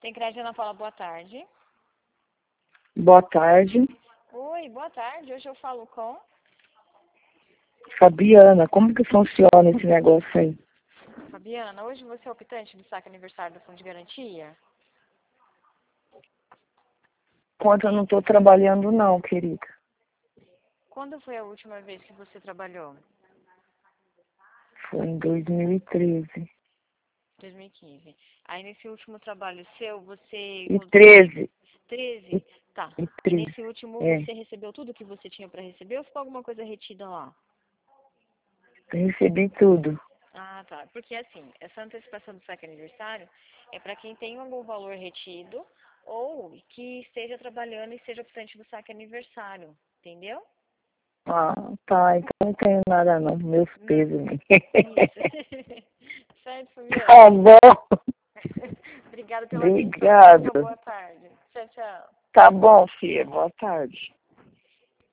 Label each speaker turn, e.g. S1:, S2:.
S1: Crédito Ana Paula, boa tarde.
S2: Boa tarde.
S1: Oi, boa tarde. Hoje eu falo com...
S2: Fabiana, como que funciona esse negócio aí?
S1: Fabiana, hoje você é optante do saque aniversário do Fundo de Garantia?
S2: Enquanto eu não estou trabalhando não, querida.
S1: Quando foi a última vez que você trabalhou?
S2: Foi em 2013.
S1: 2015. Aí nesse último trabalho seu, você...
S2: E 13.
S1: 13? Tá.
S2: E
S1: E
S2: 13.
S1: nesse último
S2: É.
S1: você recebeu tudo que você tinha para receber ou ficou alguma coisa retida lá?
S2: Eu recebi tudo.
S1: Ah, tá. Porque assim, essa antecipação do saque aniversário é para quem tem algum valor retido ou que esteja trabalhando e seja optante do saque aniversário, entendeu?
S2: Ah, tá. Então não tenho nada não. Meus pesos.
S1: Isso. Certo, Fabiana?
S2: Tá bom.
S1: Obrigada pela atenção. Tenha uma
S2: Obrigado.
S1: boa tarde. Tchau, tchau.
S2: Tá bom, filha. Boa tarde.